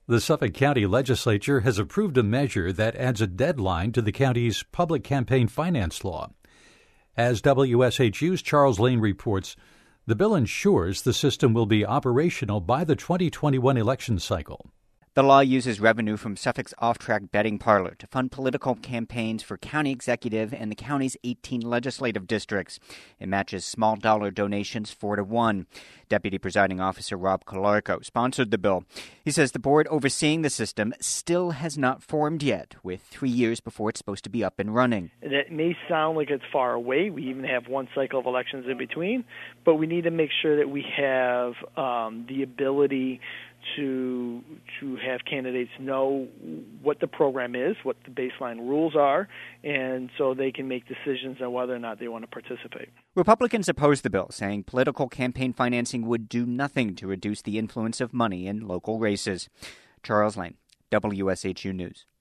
The Suffolk County Legislature has approved a measure that adds a deadline to the county's public campaign finance law. As WSHU's Charles Lane reports, the bill ensures the system will be operational by the 2021 election cycle. The law uses revenue from Suffolk's off-track betting parlor to fund political campaigns for county executive and the county's 18 legislative districts. It matches small dollar donations 4-1. Deputy Presiding Officer Rob Calarco sponsored the bill. He says the board overseeing the system still has not formed yet, with 3 years before it's supposed to be up and running. It may sound like it's far away. We even have one cycle of elections in between, but we need to make sure that we have the ability to have candidates know what the program is, what the baseline rules are, and so they can make decisions on whether or not they want to participate. Republicans opposed the bill, saying political campaign financing would do nothing to reduce the influence of money in local races. Charles Lane, WSHU News.